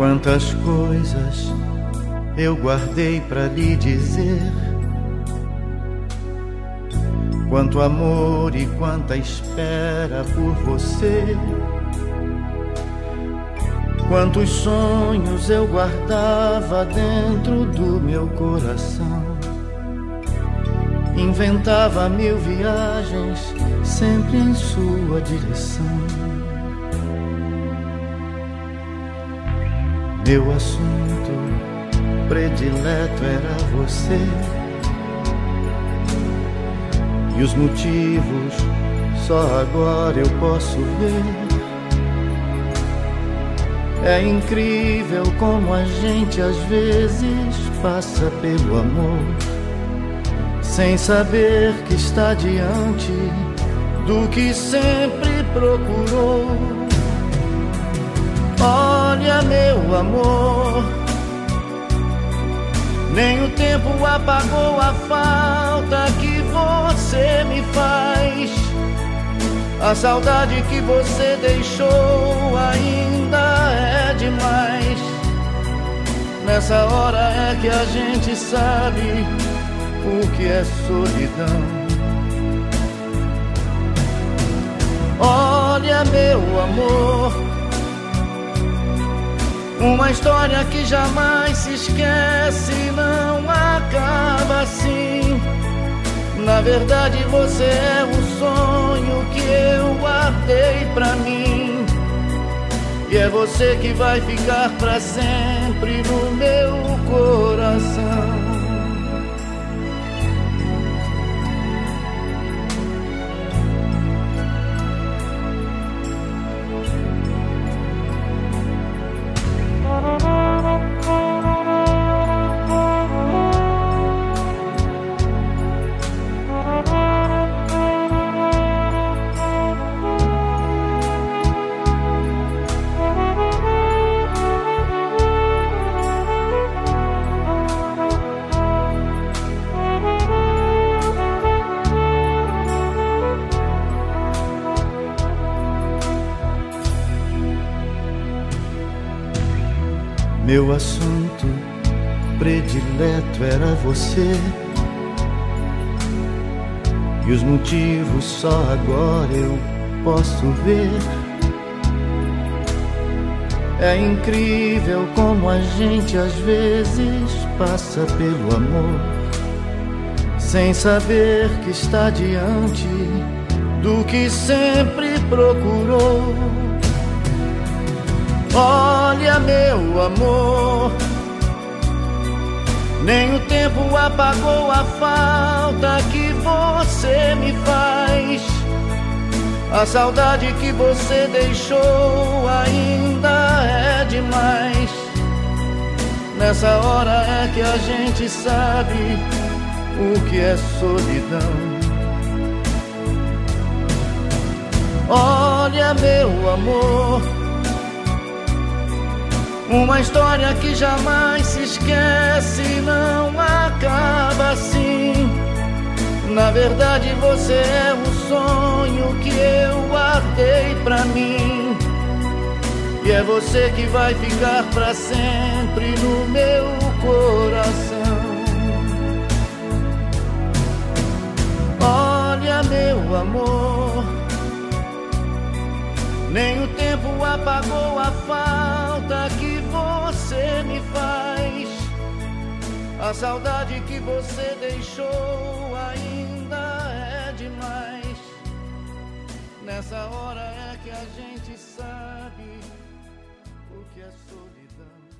Quantas coisas eu guardei pra lhe dizer, quanto amor e quanta espera por você. Quantos sonhos eu guardava dentro do meu coração. Inventava mil viagens sempre em sua direção. Meu assunto predileto era você, e os motivos só agora eu posso ver. É incrível como a gente às vezes passa pelo amor sem saber que está diante do que sempre procurou. Olha, meu amor, nem o tempo apagou a falta que você me faz. A saudade que você deixou ainda é demais. Nessa hora é que a gente sabe o que é solidão. Olha, meu amor, uma história que jamais se esquece, não acaba assim. Na verdade você é um sonho que eu guardei pra mim, e é você que vai ficar pra sempre no meu coração. Meu assunto predileto era você, e os motivos só agora eu posso ver. É incrível como a gente às vezes passa pelo amor sem saber que está diante do que sempre procurou. Olha, meu amor, nem o tempo apagou a falta que você me faz. A saudade que você deixou ainda é demais. Nessa hora é que a gente sabe o que é solidão. Olha, meu amor, uma história que jamais se esquece, não acaba assim. Na verdade você é um sonho que eu guardei pra mim, e é você que vai ficar pra sempre no meu coração. Olha, meu amor, nem o tempo apagou a falta que você me faz. A saudade que você deixou ainda é demais. Nessa hora é que a gente sabe o que é solidão.